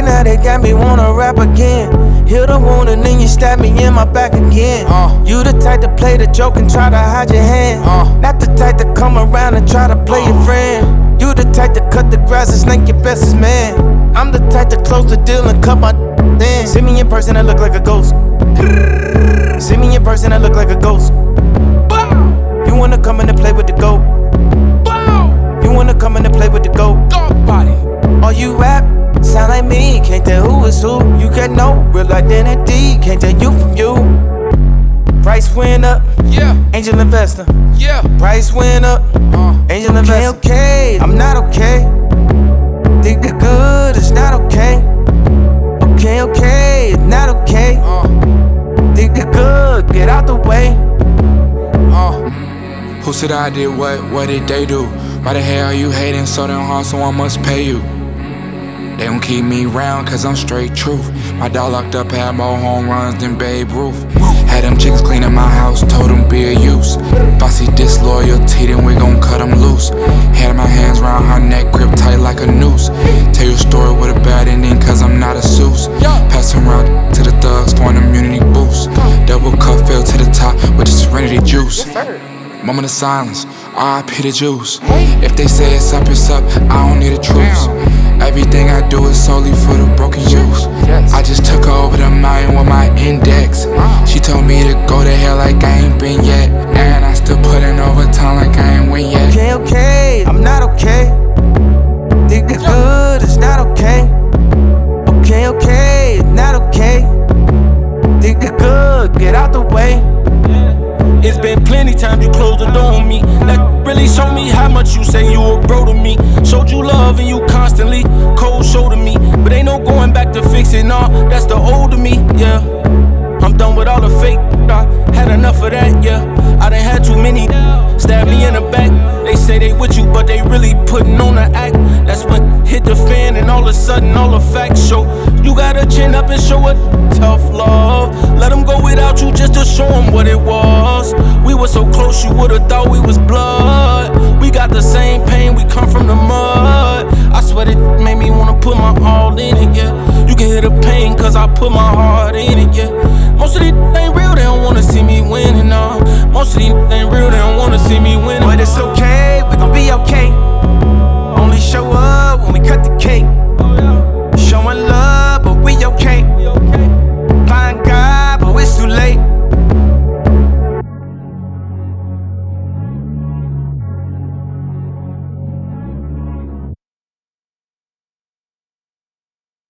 now they got me wanna rap again. Heal the wound and then you stab me in my back again. You the type to play the joke and try to hide your hand. Not the type to come around and try to play your friend. You the type to cut the grass and snake your bestest man. I'm the type to close the deal and cut my in. See me in person, I look like a ghost. See me in person, I look like a ghost. You wanna come in and play with the goat? You wanna come in and play with the goat? All you rap sound like me, can't tell who is who. You got no real identity, can't tell you from you. Price went up, Yeah, angel investor. yeah. Price went up, angel investor. Okay, I'm not okay. Think the good is not okay. Okay, it's not okay. Think the good, get out the way. Who said I did what did they do? Why the hell you hating so damn hard, so I must pay you? They gon' keep me round cause I'm straight truth. My dog locked up had more home runs than Babe Ruth. Had them chickens cleaning my house, told them be a use. If I see disloyalty, then we gon' cut them loose. Had my hands round her neck, grip tight like a noose. Tell you a story with a bad ending cause I'm not a Seuss. Pass them round to the thugs for an immunity boost. Double cup fell to the top with the serenity juice. Moment of silence, R.I.P. the juice. If they say it's up, I don't need a truce. Everything I do is solely for the broken youth. I just took her over the mountain with my index. She told me to go to hell like I ain't been yet. And I still put in overtime like I ain't win yet. Okay, I'm not okay. Think the good is not okay. Okay, it's not okay. Think the good, get out the way. It's been plenty times you closed the door on me. That really showed me how much you say you a bro to me. Showed you love and you constantly cold shoulder me. But ain't no going back to fix it, nah, that's the old of me, yeah. I'm done with all the fake, I had enough of that, yeah. I done had too many stab me in the back. They say they with you, but they really putting on the act. That's when hit the fan and all of a sudden all the facts show. You gotta chin up and show a tough love. Let them go without you just to show them what it was. We were so close you would've thought we was blood. We got the same pain, we come from the mud. I swear it made me wanna put my all in it, yeah. You can hear the pain cause I put my heart in it, yeah. Most of these ain't real, they don't wanna see me